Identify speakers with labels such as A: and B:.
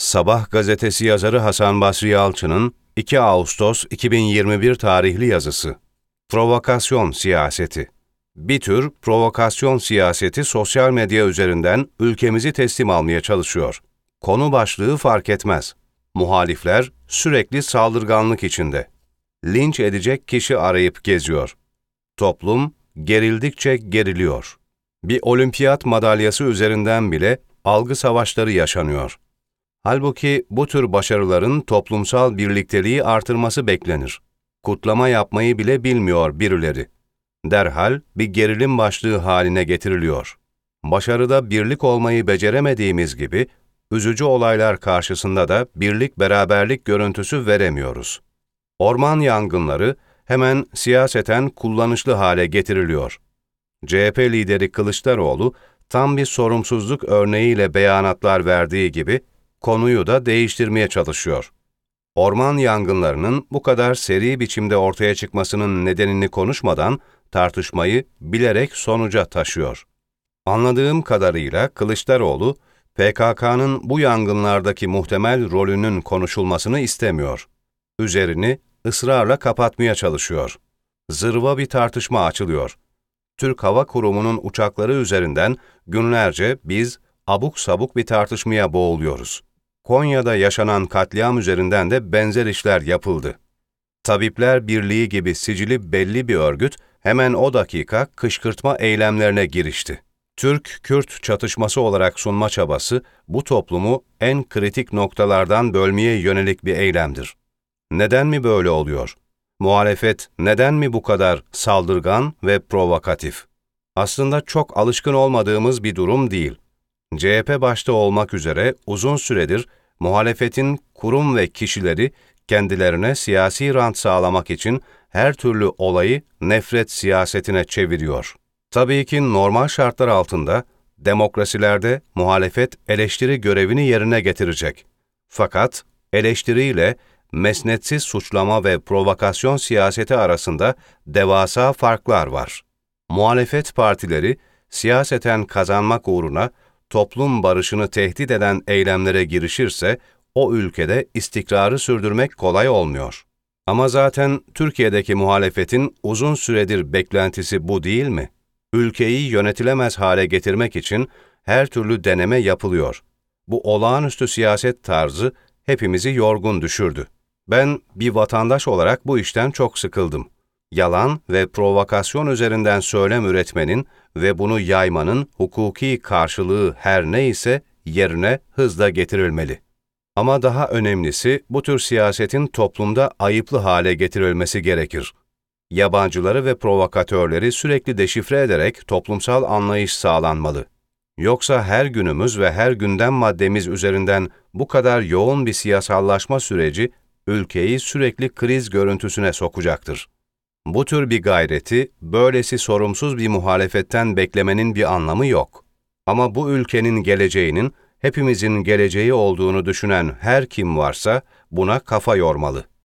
A: Sabah gazetesi yazarı Hasan Basri Yalçın'ın 2 Ağustos 2021 tarihli yazısı. Provokasyon siyaseti. Bir tür provokasyon siyaseti sosyal medya üzerinden ülkemizi teslim almaya çalışıyor. Konu başlığı fark etmez. Muhalifler sürekli saldırganlık içinde. Linç edecek kişi arayıp geziyor. Toplum gerildikçe geriliyor. Bir olimpiyat madalyası üzerinden bile algı savaşları yaşanıyor. Halbuki bu tür başarıların toplumsal birlikteliği artırması beklenir. Kutlama yapmayı bile bilmiyor birileri. Derhal bir gerilim başlığı haline getiriliyor. Başarıda birlik olmayı beceremediğimiz gibi, üzücü olaylar karşısında da birlik beraberlik görüntüsü veremiyoruz. Orman yangınları hemen siyaseten kullanışlı hale getiriliyor. CHP lideri Kılıçdaroğlu, tam bir sorumsuzluk örneğiyle beyanatlar verdiği gibi, konuyu da değiştirmeye çalışıyor. Orman yangınlarının bu kadar seri biçimde ortaya çıkmasının nedenini konuşmadan tartışmayı bilerek sonuca taşıyor. Anladığım kadarıyla Kılıçdaroğlu, PKK'nın bu yangınlardaki muhtemel rolünün konuşulmasını istemiyor. Üzerini ısrarla kapatmaya çalışıyor. Zırva bir tartışma açılıyor. Türk Hava Kurumu'nun uçakları üzerinden günlerce biz abuk sabuk bir tartışmaya boğuluyoruz. Konya'da yaşanan katliam üzerinden de benzer işler yapıldı. Tabipler Birliği gibi sicili belli bir örgüt hemen o dakika kışkırtma eylemlerine girişti. Türk-Kürt çatışması olarak sunma çabası bu toplumu en kritik noktalardan bölmeye yönelik bir eylemdir. Neden mi böyle oluyor? Muhalefet neden mi bu kadar saldırgan ve provokatif? Aslında çok alışkın olmadığımız bir durum değil. CHP başta olmak üzere uzun süredir muhalefetin kurum ve kişileri kendilerine siyasi rant sağlamak için her türlü olayı nefret siyasetine çeviriyor. Tabii ki normal şartlar altında demokrasilerde muhalefet eleştiri görevini yerine getirecek. Fakat eleştiriyle mesnetsiz suçlama ve provokasyon siyaseti arasında devasa farklar var. Muhalefet partileri siyaseten kazanmak uğruna toplum barışını tehdit eden eylemlere girişirse, o ülkede istikrarı sürdürmek kolay olmuyor. Ama zaten Türkiye'deki muhalefetin uzun süredir beklentisi bu değil mi? Ülkeyi yönetilemez hale getirmek için her türlü deneme yapılıyor. Bu olağanüstü siyaset tarzı hepimizi yorgun düşürdü. Ben bir vatandaş olarak bu işten çok sıkıldım. Yalan ve provokasyon üzerinden söylem üretmenin ve bunu yaymanın hukuki karşılığı her neyse yerine hızla getirilmeli. Ama daha önemlisi bu tür siyasetin toplumda ayıplı hale getirilmesi gerekir. Yabancıları ve provokatörleri sürekli deşifre ederek toplumsal anlayış sağlanmalı. Yoksa her günümüz ve her gündem maddemiz üzerinden bu kadar yoğun bir siyasallaşma süreci ülkeyi sürekli kriz görüntüsüne sokacaktır. Bu tür bir gayreti, böylesi sorumsuz bir muhalefetten beklemenin bir anlamı yok. Ama bu ülkenin geleceğinin, hepimizin geleceği olduğunu düşünen her kim varsa buna kafa yormalı.